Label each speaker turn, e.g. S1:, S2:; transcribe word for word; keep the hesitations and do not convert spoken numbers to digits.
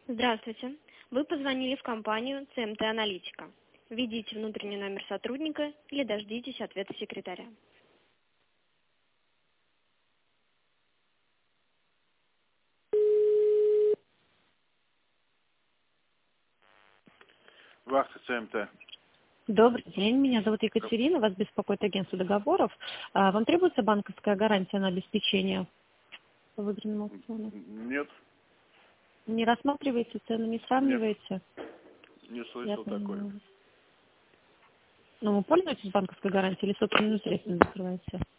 S1: Здравствуйте. Вы позвонили в компанию Си Эм Ти Аналитика. Введите внутренний номер сотрудника или дождитесь ответа секретаря.
S2: Вахта Си Эм Ти.
S3: Добрый день, меня зовут Екатерина, вас беспокоит агентство договоров. А, Вам требуется банковская гарантия на обеспечение по выигранным аукционам?
S2: Нет,
S3: Не рассматриваете цены, не
S2: нет,
S3: сравниваете?
S2: не
S3: Я
S2: слышал такое.
S3: понимаю. Ну, вы пользуетесь банковской гарантией или собственными средствами закрываете?